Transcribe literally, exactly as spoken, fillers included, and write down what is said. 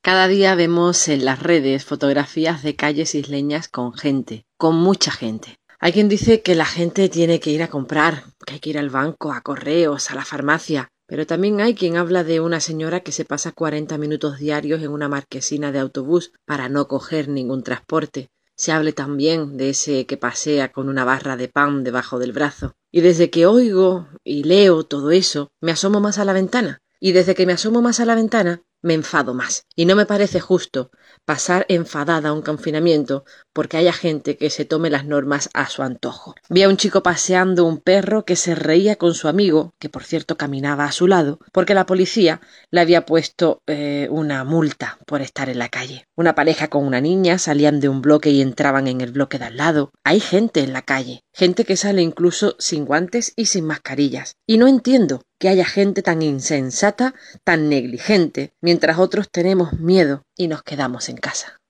Cada día vemos en las redes fotografías de calles isleñas con gente, con mucha gente. Hay quien dice que la gente tiene que ir a comprar, que hay que ir al banco, a correos, a la farmacia. Pero también hay quien habla de una señora que se pasa cuarenta minutos diarios en una marquesina de autobús para no coger ningún transporte. Se habla también de ese que pasea con una barra de pan debajo del brazo. Y desde que oigo y leo todo eso, me asomo más a la ventana. Y desde que me asomo más a la ventana, me enfado más. Y no me parece justo pasar enfadada a un confinamiento porque haya gente que se tome las normas a su antojo. Vi a un chico paseando un perro que se reía con su amigo, que por cierto caminaba a su lado, porque la policía le había puesto eh, una multa por estar en la calle. Una pareja con una niña salían de un bloque y entraban en el bloque de al lado. Hay gente en la calle, gente que sale incluso sin guantes y sin mascarillas. Y no entiendo que haya gente tan insensata, tan negligente, mientras otros tenemos miedo y nos quedamos en casa.